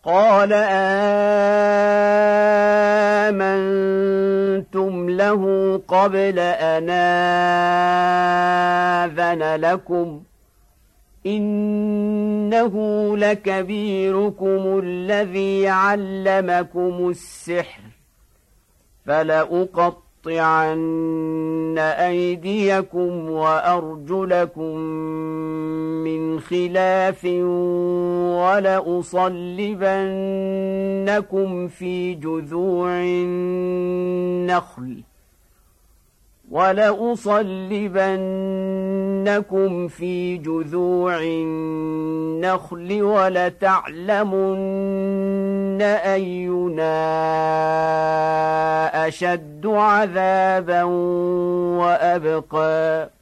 قال آمنتم له قبل أن آذن لكم إنه لكبيركم الذي علمكم السحر فلأقطعن أيديكم وأرجلكم من خلاف ولأصلبنكم في جذوع النخل ولتعلمن أينا أشد عذابا وأبقى